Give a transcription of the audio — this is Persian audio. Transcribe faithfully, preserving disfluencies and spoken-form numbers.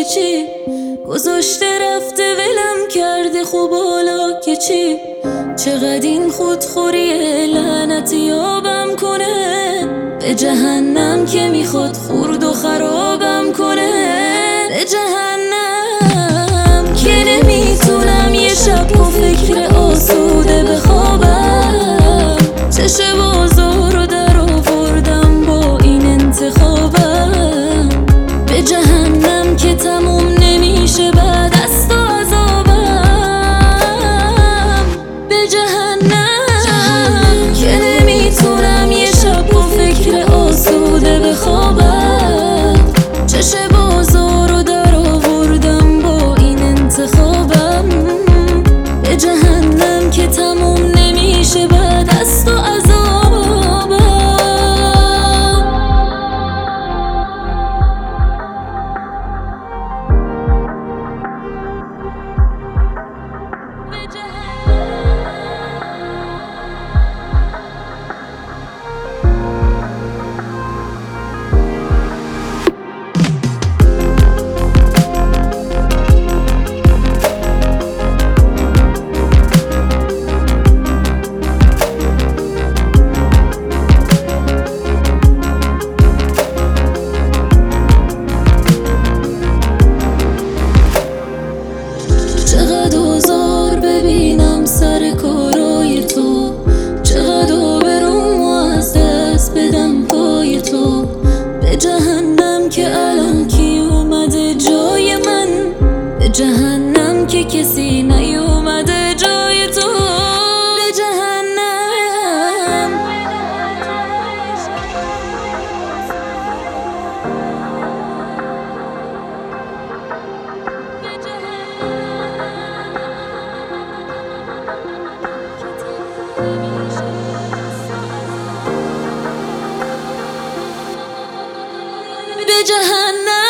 که چی گذاشته رفته ولم کرده، خب حالا که چی؟ چقدر این خودخوریه لعنتی یابم کنه، به جهنم که میخواد خورد و خرابم کنه، به جهنم که نمیتونم یه شب با فکر آسوده بخوابم، چش بازار رو در آوردم با این انتخابم، به جهنم که تموم نمیشه بعد از تو عذابم، به جهنم که نمیتونم یه شب با فکر آسوده بخوابم، چش بازار رو در آوردم با این انتخابم، به جهنم که تموم نمیشه بعد از تو عذابم. چقدر آزار ببینم سر کارای تو، چقدر آبرومو از دست بدم پای تو، به جهنم که الان کی اومده جای من، به جهنم که کسی نیومده جای تو، به جهنم به جهنم.